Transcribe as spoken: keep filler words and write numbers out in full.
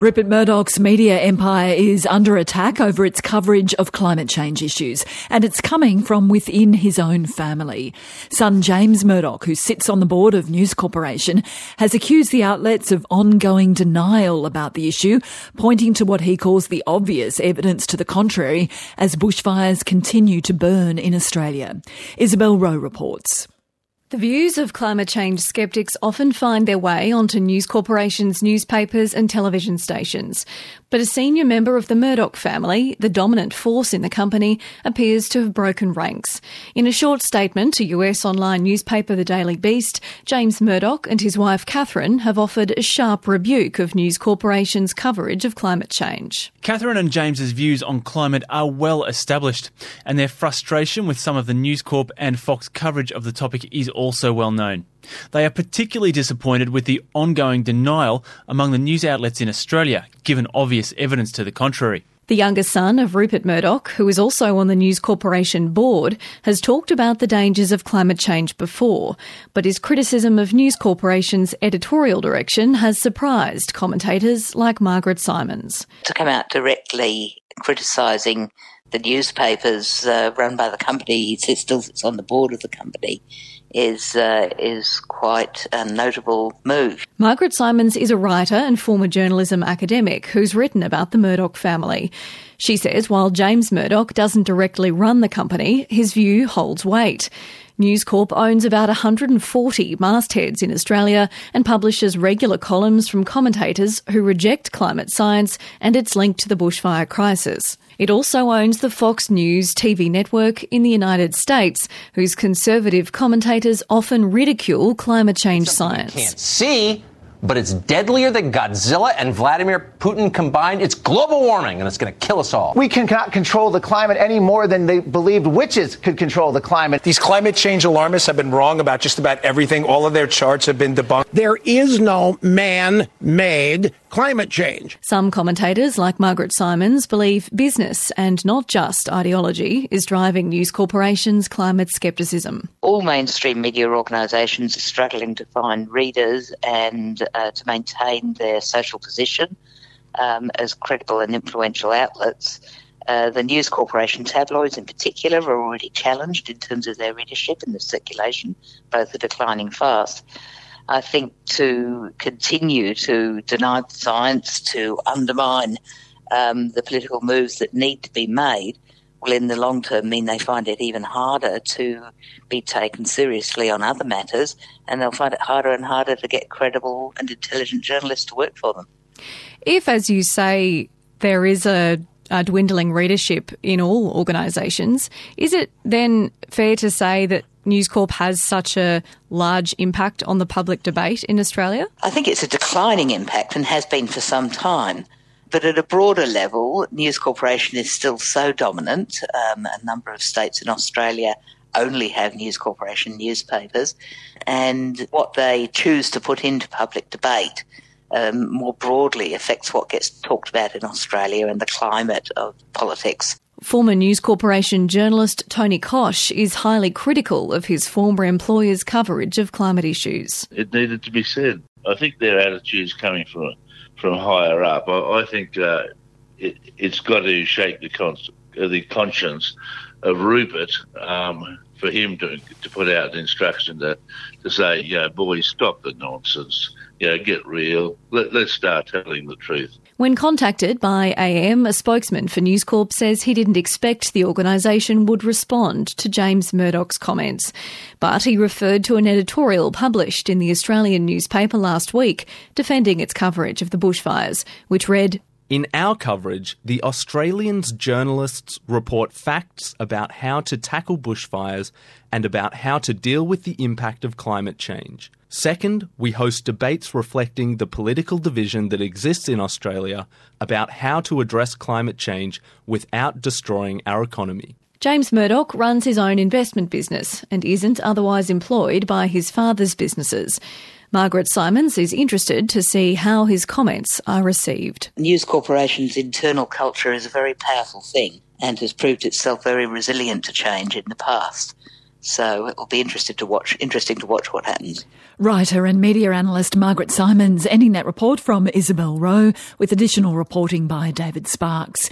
Rupert Murdoch's media empire is under attack over its coverage of climate change issues, and it's coming from within his own family. Son James Murdoch, who sits on the board of News Corporation, has accused the outlets of ongoing denial about the issue, pointing to what he calls the obvious evidence to the contrary as bushfires continue to burn in Australia. Isabel Rowe reports. The views of climate change skeptics often find their way onto News Corporation's newspapers and television stations. But a senior member of the Murdoch family, the dominant force in the company, appears to have broken ranks. In a short statement to U S online newspaper The Daily Beast, James Murdoch and his wife Catherine have offered a sharp rebuke of News Corporation's coverage of climate change. Catherine and James's views on climate are well established, and their frustration with some of the News Corp and Fox coverage of the topic is also well known. They are particularly disappointed with the ongoing denial among the news outlets in Australia, given obvious evidence to the contrary. The younger son of Rupert Murdoch, who is also on the News Corporation board, has talked about the dangers of climate change before, but his criticism of News Corporation's editorial direction has surprised commentators like Margaret Simons. To come out directly criticising the newspapers uh, run by the company, he still sits on the board of the company, is uh, is quite a notable move. Margaret Simons is a writer and former journalism academic who's written about the Murdoch family. She says while James Murdoch doesn't directly run the company, his view holds weight. News Corp owns about one hundred forty mastheads in Australia and publishes regular columns from commentators who reject climate science and its link to the bushfire crisis. It also owns the Fox News T V network in the United States, whose conservative commentators often ridicule climate change science. You can't see, but it's deadlier than Godzilla and Vladimir Putin combined. It's global warming, and it's going to kill us all. We cannot control the climate any more than they believed witches could control the climate. These climate change alarmists have been wrong about just about everything. All of their charts have been debunked. There is no man-made climate change. Some commentators, like Margaret Simons, believe business and not just ideology is driving News Corporation's climate scepticism. All mainstream media organisations are struggling to find readers and uh, to maintain their social position um, as credible and influential outlets. Uh, the News Corporation tabloids in particular are already challenged in terms of their readership and the circulation. Both are declining fast. I think to continue to deny the science, to undermine um, the political moves that need to be made, will in the long term mean they find it even harder to be taken seriously on other matters, and they'll find it harder and harder to get credible and intelligent journalists to work for them. If, as you say, there is a Uh, dwindling readership in all organisations, is it then fair to say that News Corp has such a large impact on the public debate in Australia? I think it's a declining impact and has been for some time. But at a broader level, News Corporation is still so dominant. Um, a number of states in Australia only have News Corporation newspapers, and what they choose to put into public debate Um, more broadly affects what gets talked about in Australia and the climate of politics. Former News Corporation journalist Tony Kosh is highly critical of his former employer's coverage of climate issues. It needed to be said. I think their attitude's coming from from higher up. I, I think uh, it, it's got to shake the, con- the conscience of Rupert um, for him to to put out an instruction to, to say, you know, boys, stop the nonsense. You know, get real. Let, let's start telling the truth. When contacted by A M, a spokesman for News Corp says he didn't expect the organisation would respond to James Murdoch's comments. But he referred to an editorial published in the Australian newspaper last week defending its coverage of the bushfires, which read, "In our coverage, the Australians journalists report facts about how to tackle bushfires and about how to deal with the impact of climate change. Second, we host debates reflecting the political division that exists in Australia about how to address climate change without destroying our economy." James Murdoch runs his own investment business and isn't otherwise employed by his father's businesses. Margaret Simons is interested to see how his comments are received. News Corporation's internal culture is a very powerful thing and has proved itself very resilient to change in the past. So it will be interesting to watch. Interesting to watch what happens. Writer and media analyst Margaret Simons, ending that report from Isabel Rowe, with additional reporting by David Sparks.